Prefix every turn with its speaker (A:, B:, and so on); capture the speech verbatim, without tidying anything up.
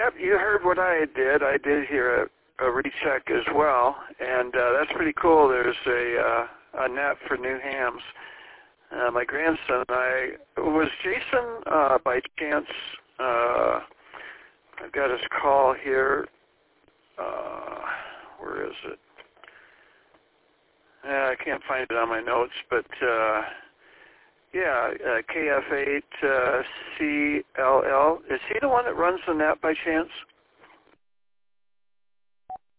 A: Yep, you heard what I did. I did hear a, a recheck as well, and uh, that's pretty cool. There's a, uh, a net for new hams. Uh, my grandson and I, was Jason uh, by chance, uh, I've got his call here. Uh, where is it? Uh, I can't find it on my notes, but uh, yeah, uh, K F eight uh, C L L. Is he the one that runs the net by chance?